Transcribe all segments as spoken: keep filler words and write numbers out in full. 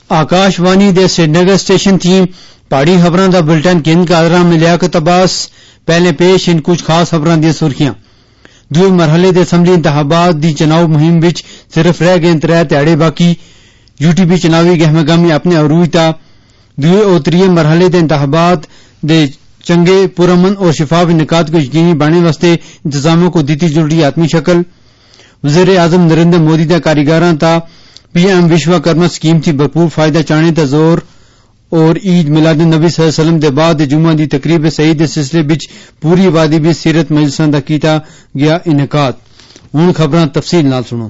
آکاشوانی دے Srinagar station تھی پہاڑی خبراں دا بلٹن کن کادرا میں لیاقت عباس پہلے پیش ان کچھ خاص خبراں دی سرخیاں دوے مرحلے دے اسمبلی انتخابات دی چناؤ مہم وچ صرف رہ گئے ترے تہاڑے باقی یو ٹی پی چناوی گہمہ گہمی اپنے عروج تا دوے اور تریے مرحلے دے انتخابات دے چنگے پرامن اور شفاف انعقاد کو یقینی بنانے واسطے انتظاموں کو دیتی ضروری حتمی شکل وزیر اعظم نریندر مودی دا کاریگراں تا P M Vishwa Karma scheme تھی بھرپور فائدہ چاہنے تا زور اور عید میلاد النبی صلی اللہ علیہ وسلم دے بعد جمعہ دی تقریب سعید دے سلسلے وچ پوری آبادی بھی سیرت مجلساں دا کیتا گیا انعقاد ہن خبراں تفصیل نال سنو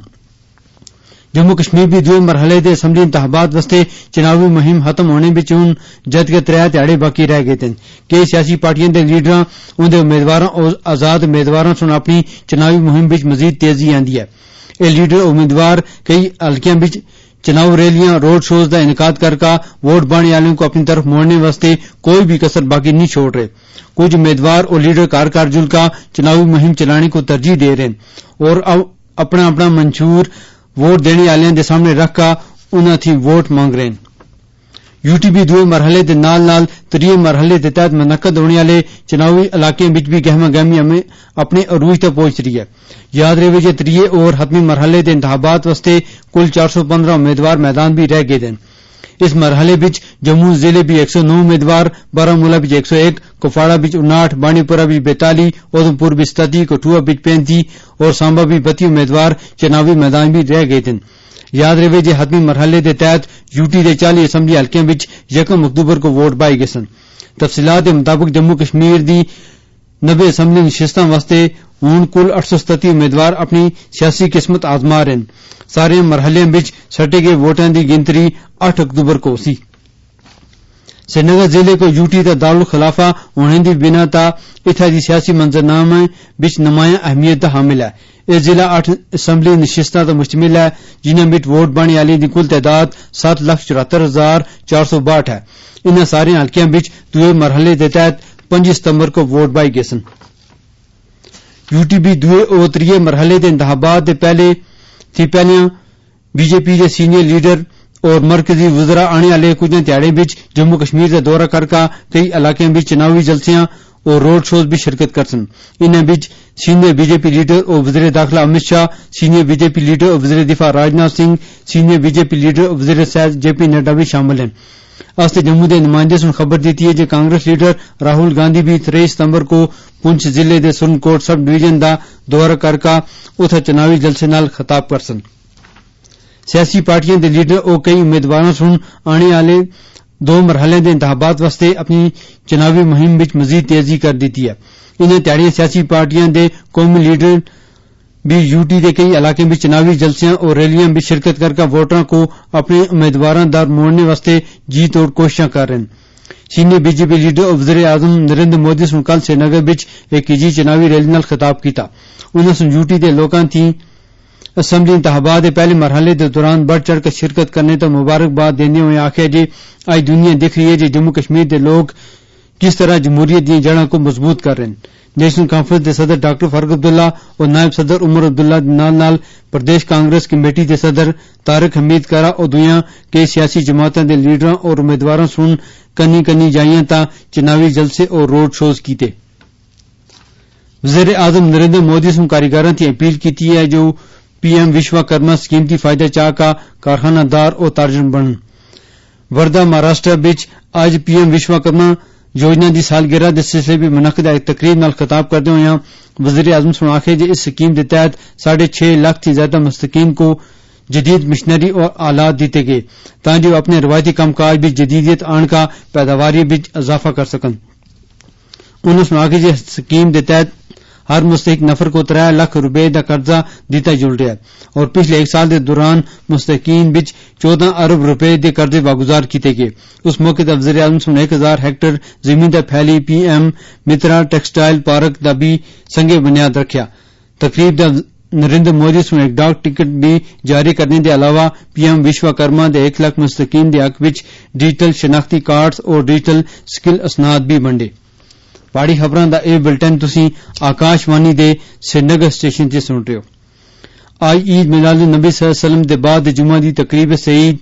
جموں کشمیر بھی دوے مرحلے دے اسمبلی انتخابات واسطے چناوی مہم ختم ہونے وچ ہن جد کے ترے تہاڑے باقی رہ گئے تھے کہ سیاسی پارٹیاں دے لیڈراں اون دے امیدواراں اور آزاد امیدواراں سن اپنی چناوی مہم وچ مزید تیزی آندی ہے اے لیڈر امیدوار کئی حلقیاں وچ چناؤ ریلیاں روڈ شوز دا انعقاد کر کا ووٹ پانے والوں کو اپنی طرف موڑنے واسطے کوئی بھی کسر باقی نہیں چھوڑ رہے کچھ امیدوار اور لیڈر کار کار جل کا چناوی مہم چلانے کو ترجیح دے رہے ہیں اور اپنا اپنا منشور ووٹ دینے والوں دے سامنے رکھ کا انہاں تھی ووٹ مانگ رہے ہیں یو ٹی پی دوے مرحلے دے نال نال تریے مرحلے دے تحت منعقد ہونے والے چناوی علاقے وچ بھی گہمہ گہمی ہمیں اپنے عروج تک پہنچ رہی ہے یاد رہے جے تریے اور حتمی مرحلے دے انتخابات واسطے کل چار سو پندرہ امیدوار میدان بھی رہ گئے ہیں اس مرحلے وچ جموں ضلع بھی ایک سو نو امیدوار بارامولہ وچ ایک سو ایک کپواڑہ وچ اناٹھ بانڈی پورہ وچ بیتالی ادھمپور وچ ستتی کٹھوعہ وچ پینتی اور سامبا وچ بتی امیدوار چناوی میدان بھی رہ گئے ہیں یاد رہے جے حتمی مرحلے دے تحت یو ٹی دے چالی اسمبلی حلقیاں وچ یکم اکتوبر کو ووٹ پائے گئے سن تفصیلات کے مطابق جموں کشمیر دی نبے اسمبلی نشستاں واسطے ہن کل اٹھ سو ستتی امیدوار اپنی سیاسی قسمت آزما رہے ہیں سارے مرحلے وچ سٹے گئے ووٹاں دی گنتری آٹھ اکتوبر کو سی سرینگر ضلع کو یو ٹی دا دارالخلافہ ہونے دی بنا تا اتھا دی سیاسی منظرنامے وچ نمایاں اہمیت دا حامل ہے یہ ضلع آٹھ اسمبلی نشستاں تا مشتمل ہے جنہاں وچ ووٹ پانے والے دی کل تعداد سات لاکھ چورہتر ہزار چار سو باٹھ ہے انہاں سارے حلقیاں وچ دوے مرحلے دے تحت پنجی ستمبر کو ووٹ پائے گئے سن یو ٹی پی دوے اور تریے مرحلے دے انتخابات دے پہلے تھی پہلیاں بی جے پی دے سینئر لیڈر اور مرکزی وزراء آنے والے کچھ تہاڑے وچ جموں کشمیر کا دورہ کر کا کئی علاقوں وچ چناوی جلسیاں اور روڈ شوز بھی شرکت کرسن انہاں وچ senior B J P leader اور وزیر داخلہ Amit Shah senior B J P leader اور وزیر دفاع Rajnath Singh senior B J P leader اور وزیر صحت جے پی نڈا بھی شامل ہیں آستے جموں دے نمائندے سن خبر دیتی ہے کہ کانگریس لیڈر راہل گاندھی بھی تریس ستمبر کو پنچ ضلع دے سرن کوٹ سب ڈویژن دا دورہ کر کا اتھا چناوی جلسے نال خطاب کرسن سیاسی پارٹیاں دے لیڈر اور کئی امیدواراں سن آنے والے دو مرحلے دے انتخابات واسطے اپنی چناوی مہم وچ مزید تیزی کر دیتی ہے انہیں تہاڑیاں سیاسی پارٹیاں دے قومی لیڈر بھی یو ٹی دے کئی علاقے میں چناوی جلسیاں اور ریلیاں بھی شرکت کر کے ووٹراں کو اپنے امیدواراں دار موڑنے واسطے جی توڑ کوششاں کر رہے ہیں senior B J P leader اور وزیر اعظم نریندر مودی سن کل سری نگر وچ ایک نجی چناوی ریلی نال خطاب کیتا انہاں سن یو ٹی دے لوکاں تھی اسمبلی انتخابات کے پہلے مرحلے کے دوران بڑھ چڑھ کر شرکت کرنے تو مبارکباد دینے ہوئے آخیا جی آج دنیا دیکھ رہی ہے جی جموں کشمیر کے لوگ کس طرح جمہوریت دی جڑاں کو مضبوط کر رہے ہیں نیشنل کانفرنس کے صدر ڈاکٹر فاروق عبداللہ اور نائب صدر عمر عبداللہ نال نال پردیش کانگریس کمیٹی کے صدر طارق حمید کرا اور دویاں کے سیاسی جماعتوں کے لیڈراں اور امیدواراں سن کنی کنی جائیاں تا چناوی جلسے اور روڈ شوز کیتے وزیر اعظم نریندر مودی سن کاریگراں کی اپیل کی ہے جو P M Vishwa Karma scheme کی فائدہ چاہ کا کارخانہ دار اور تارجن بنن وردہ مہاراشٹر وچ آج پی ایم وشوا کرما یوجنا دی سالگرہ دے سلسلے بھی منعقدہ ایک تقریب نال خطاب کرتے ہوئے وزیر اعظم سن آخے جی اس اسکیم کے تحت ساڑھے چھ لاکھ سے زیادہ مستقین کو جدید مشنری اور آلات دیتے گئے تاکہ وہ اپنے روایتی کام کاج بھی جدیدیت آن کا پیداواری بھی اضافہ کر سکن انہوں نے آخے جی اسکیم کے تحت ہر مستحق نفر کو تر لاکھ روپے کا قرضہ دیتا جل رہا ہے اور پچھلے ایک سال کے دوران مستحقین بچ چودہ ارب روپے کے قرضے واگزار کیتے گئے اس موقع پر وزیر اعظم سن ایک ہزار ہیکٹر زمین تے پھیلی P M Mitra textile park کا بھی سنگے بنیاد رکھیا تقریب دا نریندر مودی سن ایک ڈاک ٹکٹ بھی جاری کرنے کے علاوہ پی ایم وشوا کرما دے ایک لاکھ مستحقین دے حق وچ ڈیجیٹل شناختی کارڈز اور ڈیجیٹل سکل اسناد بھی بنڈے پہاڑی خبراں دا اے بلٹن تسی آکاشوانی دے سرینگر اسٹیشن تے سن رہے ہو آج عید میلاد النبی صلی اللہ علیہ وسلم دے بعد جمعہ دی تقریب سعید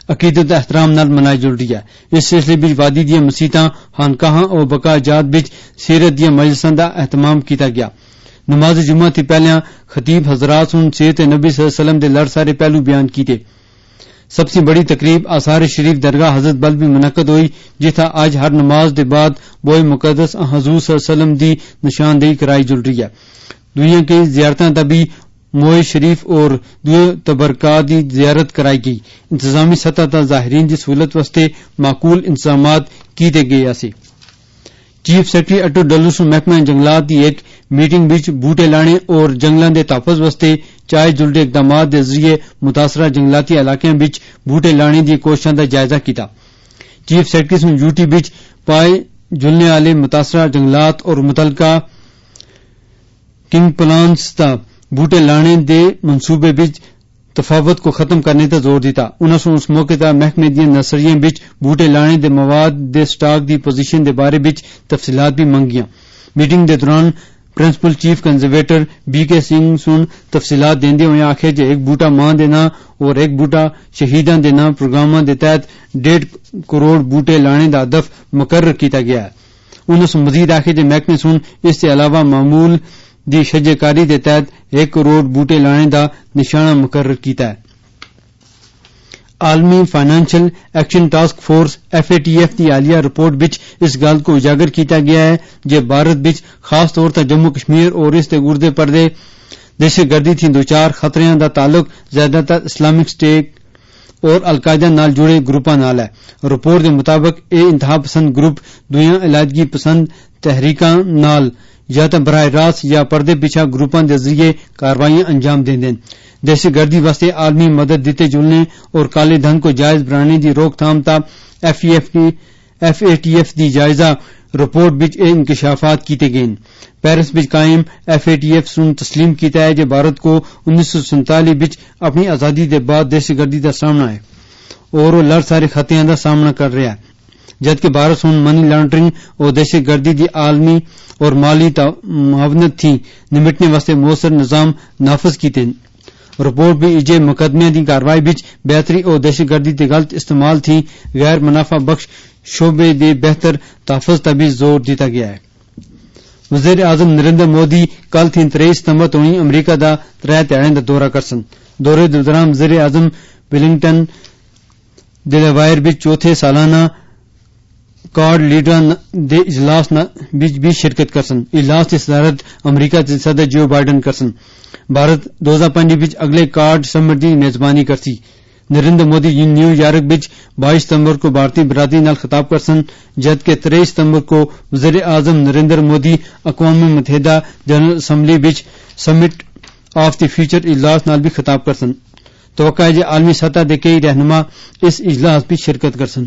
عقیدت احترام نال منائی جل رہی ہے. اس سلسلے بچ وادی دیا مسیتاں خانقاہاں اور بقا جات بچ سیرت دیا مجلساں دا اہتمام کیتا گیا. نماز جمعہ تھی پہلیاں خطیب حضرات سن سیرت نبی صلی اللہ علیہ وسلم دے لڑ سارے پہلو بیان کیتے. سب سے بڑی تقریب آثار شریف درگاہ حضرت بل بھی منعقد ہوئی جتھا آج ہر نماز دے بعد بوئے مقدس حضور صلی اللہ علیہ وسلم دی نشاندہی کرائی جل رہی ہے. دنیا کی زیارتاں تبھی موئے شریف اور دوئے تبرکات دی زیارت کرائی گئی. انتظامی سطح تا ظاہرین دی سہولت واسطے معقول انتظامات کیتے گئے ایسے. چیف سیکرٹری اٹو ڈلوس محکمہ جنگلات دی ایک میٹنگ وچ بوٹے لانے اور جنگلاں دے تحفظ واسطے چائے جلدے اقدامات دے ذریعے متاثرہ جنگلاتی علاقیاں وچ بوٹے لانے دی کوششاں دا جائزہ کیتا. چیف سیکرٹری سن یوٹی وچ پائے جلنے والے متاثرہ جنگلات اور متعلقہ کنگ پلانس دا بوٹے لانے دے منصوبے وچ تفاوت کو ختم کرنے تے زور دیتا. انہاں سن اس موقع تے محکمے دی نرسریاں وچ بوٹے لانے دے مواد دے سٹاک دی پوزیشن دے بارے وچ تفصیلات بھی منگیاں. میٹنگ دے دوران پرنسپل چیف کنزرویٹر بی کے سنگھ سن تفصیلات دیندے ہوئے آکھے جے ایک بوٹا ماں دے نام اور ایک بوٹا شہیداں دے نام پروگراماں دے تحت ڈیڑھ کروڑ بوٹے لانے دا ہدف مقرر کیتا گیا ہے. انہاں سن مزید آکھے جے محکمے سن اس کے علاوہ معمول دی شجع کاری دے تحت ایک کروڑ بوٹے لانے دا نشانہ مقرر کیتا ہے. عالمی financial action task force F A T F دی حالیہ رپورٹ وچ اس گل کو اجاگر کیتا گیا ہے جے بھارت وچ خاص طور تے جموں کشمیر اور اس دے گردے پردے دہشت گردی تھی دوچار خطریاں دا تعلق زیادہ تر اسلامک اسٹیٹ اور القاعدہ نال جڑے گروپاں نال ہے. رپورٹ دے مطابق اے انتہا پسند گروپ دویاں علیحدگی پسند تحریکاں نال یا تو براہ راست یا پردے پیچھا گروپاں دے ذریعے کاروائیاں انجام دیندے. دہشت گردی واسطے عالمی مدد دیتے جلنے اور کالے دھن کو جائز بنانے دی روک تھام تا ایف اے ٹی ایف دی جائزہ رپورٹ وچ اے انکشافات کیتے گئے. پیرس وچ قائم ایف اے ٹی ایف سن تسلیم کیتا ہے کہ بھارت کو انیس سو سنتالی وچ اپنی آزادی دے بعد دہشت گردی دا سامنا ہے اور وہ لڑ سارے خطیاں دا سامنا کر رہا ہے، جبکہ بھارت سن منی لانڈرنگ اور دہشت گردی دی عالمی اور مالی معاونت تھی نمٹنے واسطے مؤثر نظام نافذ کیتے. رپورٹ بھی اجے مقدمے دی کاروائی وچ بہتری اور دہشت گردی دے غلط استعمال تھی غیر منافع بخش شعبے دے بہتر تحفظ تے بھی زور دیتا گیا ہے. وزیر اعظم نریندر مودی کل تھی تریس ستمبر تونی امریکہ دا ترے تہاڑیں دا دورہ کرسن. دورے دے دوران وزیر اعظم ویلنگٹن ڈیلاوائر وچ چوتھے سالانہ کارڈ لیڈراں دے اجلاس وچ بھی شرکت کرسن. اجلاس کی صدارت امریکہ کے صدر جو بائیڈن کرسن. بھارت دو ہزار پانچ وچ اگلے کارڈ سمٹ کی میزبانی کرسی. نریندر مودی نیو یارک وچ بائیس ستمبر کو بھارتی برادری نال خطاب کرسن، جبکہ تریس ستمبر کو وزیر اعظم نریندر مودی اقوام متحدہ جنرل اسمبلی وچ سمٹ آف دی فیوچر اجلاس نال بھی خطاب کرسن. توقع ہے کہ عالمی سطح دے کئی رہنما اس اجلاس بھی شرکت کرسن.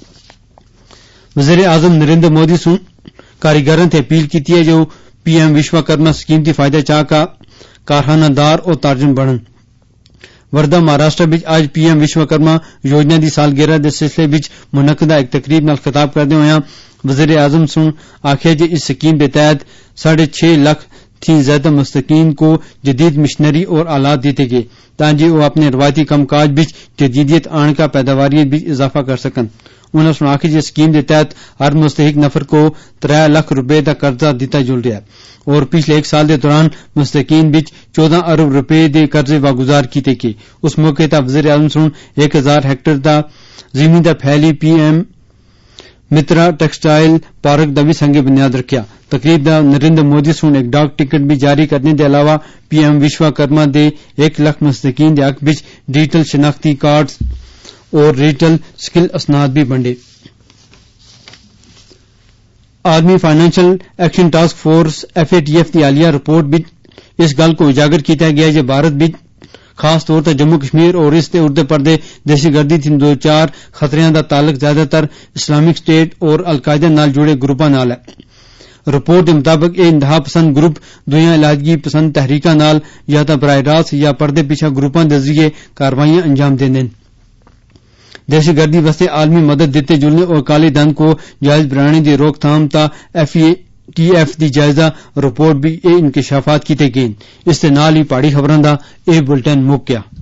وزیر اعظم نریندر مودی سن کاریگراں تے اپیل کیتی ہے جو پی ایم وشوکرما اسکیم کی فائدہ چاہ کا کارخانہ دار اور تارجم بڑھن. وردہ مہاراشٹر وچ آج پی ایم وشوکرما یوجنا دی سالگرہ دے سلسلے وچ منعقدہ ایک تقریب نال خطاب کردے ہوئے وزیر اعظم سن آخیا کہ اس اسکیم کے تحت ساڑھے چھ لاکھ تھی زیادہ مستقین کو جدید مشنری اور آلات دیتے گئے تاکہ وہ اپنے روایتی کام کاج بچ جدیدیت آنے کا پیداواریت بھی اضافہ کر سکن. انہوں نے آخیا کہ اسکیم کے تحت ہر مستحق نفر کو ترے لاکھ روپے کا قرضہ دیتا جل رہا ہے اور پچھلے ایک سال دے دوران مستحقین بچ چودہ ارب روپے دے قرضے واگزار کیتے گئے. اس موقع تے وزیر اعظم سن ایک ہزار ہیکٹر دا زمین دا پھیلی P M Mitra textile park دا بھی سنگ بنیاد رکھیا. تقریب دا نریندر مودی سن ایک ڈاک ٹکٹ بھی جاری کرنے دے علاوہ پی ایم وشوکرما دے ایک لاکھ مستحقین دے حق وچ ڈیجیٹل شناختی کارڈ اور ڈیجیٹل سکل اسناد بھی بنڈے. عالمی financial action task force F A T F کی حالیہ رپورٹ بھی اس گل کو اجاگر کیا گیا کہ بھارت بھی خاص طور پر جموں کشمیر اور اس کے اردے پردے دہشت گردی تھی دو چار خطریاں دا تعلق زیادہ تر اسلامک اسٹیٹ اور القاعدہ نال جڑے گروپاں نال ہے. رپورٹ کے مطابق یہ انتہا پسند گروپ دویاں علیحدگی پسند تحریکاں نال یا تو براہ راست یا پردے پیچھا گروپاں کے ذریعے کاروائیاں انجام دیندے. دہشت گردی واسطے عالمی مدد دیتے جلنے اور کالے دھن کو جائز بنانے دی روک تھام تا ایف اے ٹی ایف دی جائزہ رپورٹ بھی اے انکشافات کیتے گئے. اس دے نال ہی پہاڑی خبراں دا اے بلٹن مک گیا.